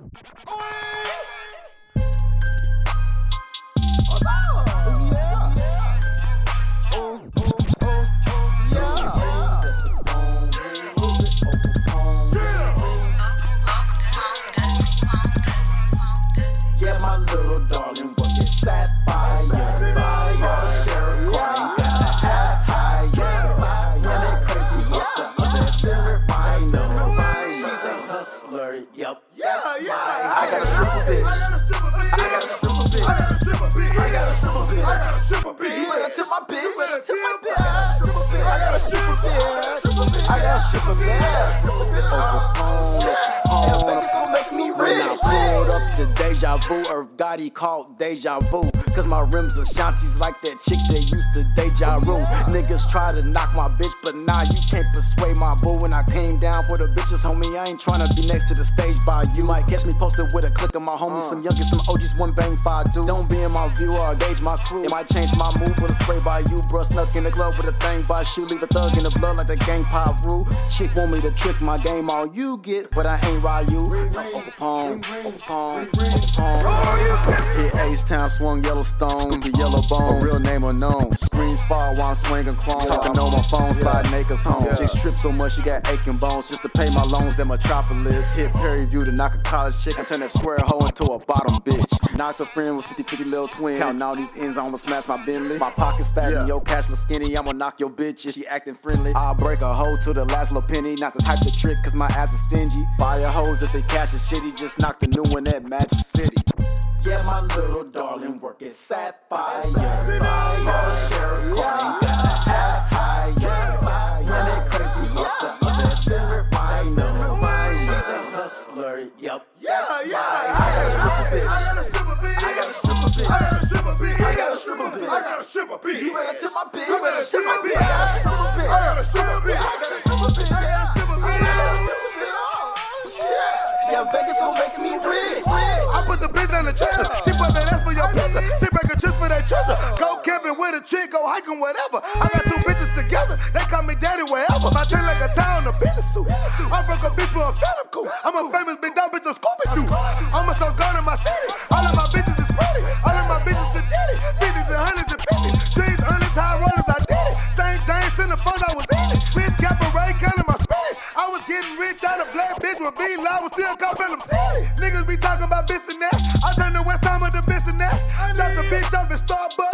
Deja vu, Earth Gotti called deja vu. Cause my rims are shanties like that chick that used to deja vu. Niggas try to knock my bitch, but nah, you can't persuade my boo. When I came down for the bitches, homie, I ain't tryna be next to the stage by you. Might catch me posted with a click of my homies, some youngins, some OGs, one bang, 5 dudes. Don't be in my view or gauge my crew. It might change my mood with a spray by you. Bruh snuck in the club with a thing by shoe. Leave a thug in the blood like the gang pop rule. Chick want me to trick my game, all you get, but I ain't Ryu. Hit H-Town, swung Yellowstone, the yellow bone, real name unknown. Screens fall while I'm swinging chrome. Talking on my phone, sliding acres home. Just trip so much, she got aching bones. Just to pay my loans, that Metropolis. Hit Perry View to knock a college chick and turn that square hole into a bottom bitch. Knocked a friend with 50-50 little twin. Counting all these ends, I almost smash my Bentley. My pockets fat and your cash look skinny. I'ma knock your bitch if she acting friendly. I'll break a hoe to the last little penny. Not the type to trick, cause my ass is stingy. Fire hoes if they cash is shitty. Just knocked a new one at Magic City. Yeah, my little darling work at Sapphire. Sheriff Court ain't got an ass high. Run it crazy, it's the other spirit rhino. She's a hustler, yep. I got a stripper bitch. I got a stripper bitch. I got a stripper bitch. I got a stripper bitch. I got a stripper bitch. You better tip my bitch. You better tip my bitch. I got a stripper bitch. I got a stripper bitch. I got a stripper bitch. I got a stripper bitch. I got a stripper bitch. Oh shit. Yeah, Vegas gon' make me rich. I put the bitch in the treasure. She put that ass for your pizza. She break a chips for that treasure. Go camping with a chick, go hiking, whatever. I got 2 bitches together. They call me daddy wherever. My chain like a tie on a business suit. I broke a bitch for a phantom coupe. I'm a famous big dog bitch on Scooby-Doo. I'm a sauce guard in my city. All of my bitches is pretty. All of my bitches are daddy. 50s and 100s and 50s. Trees, honest, high rollers, I did it. St. James in the phone, I was in it. Bitch, Cabaret, counting my Spanish. I was getting rich out of black bitch with V-Law, was still copping them city. Niggas be talking about bitch and that. I turn the West Time of the bitch and that. Drop the bitch off at Starbucks.